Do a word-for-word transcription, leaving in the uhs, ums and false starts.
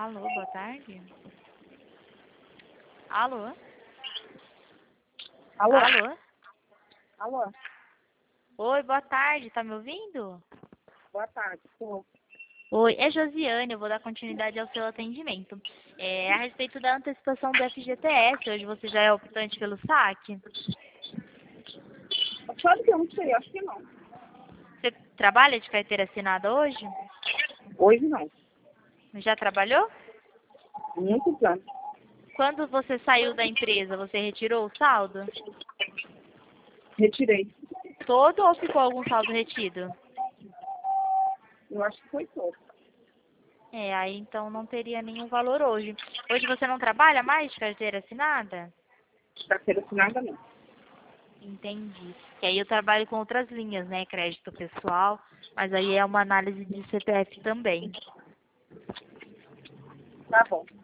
Alô, boa tarde. Alô? Alô? Alô? Alô? Oi, boa tarde, tá me ouvindo? Boa tarde. Sim. Oi, é Josiane, eu vou dar continuidade ao seu atendimento. É, a respeito da antecipação do F G T S, hoje você já é optante pelo saque? Sabe que eu não sei, acho que não. Você trabalha de carteira assinada hoje? Hoje não. Já trabalhou? Muito plano. Quando você saiu da empresa, você retirou o saldo? Retirei. Todo ou ficou algum saldo retido? Eu acho que foi todo. É, aí então não teria nenhum valor hoje. Hoje você não trabalha mais de carteira assinada? Carteira assinada não. Entendi. E aí eu trabalho com outras linhas, né? Crédito pessoal, mas aí é uma análise de C P F também. Tá bom.